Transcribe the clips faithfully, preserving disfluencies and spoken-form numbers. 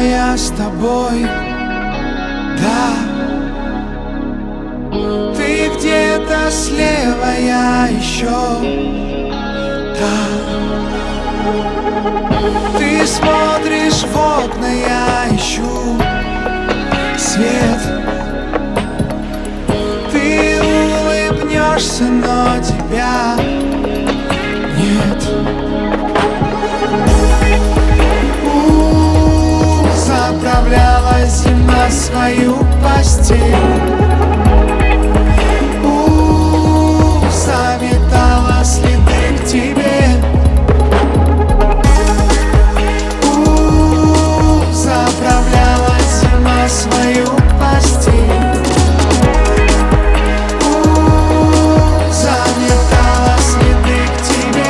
я с тобой, да. Ты где-то слева, я еще там. Ты смотришь в окна, я ищу свет. Ты улыбнешься, но тебя нет. У-у-у, заправляла зима свою постель. У-у-у, заметала следы к тебе. У-у-у, заправляла зима свою постель. У-у-у, заметала следы к тебе.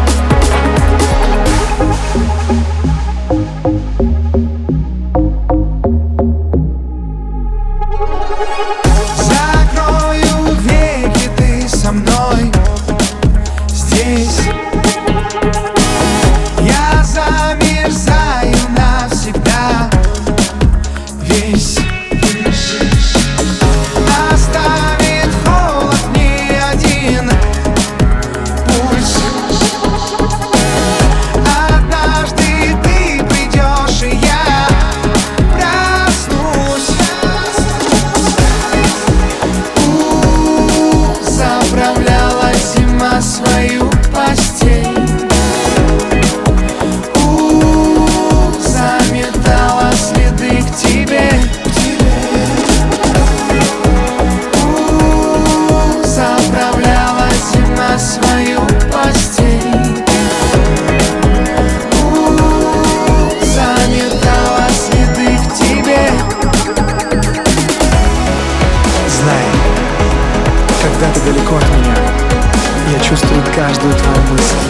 Закрою веки, ты со мной здесь. Я замерзаю навсегда весь. Оставит холод не один пульс. Однажды ты придешь, и я проснусь. У-у-у, заправляла зима свою постель. У-у-у, заметала следы к тебе. У-у-у, заправляла зима свою постель. У-у-у, заметала следы к тебе. Знай, когда ты далеко от меня, я чувствую каждую твою мысль.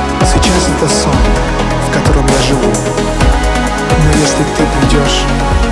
Сейчас это сон, в котором я живу. Но если ты придешь,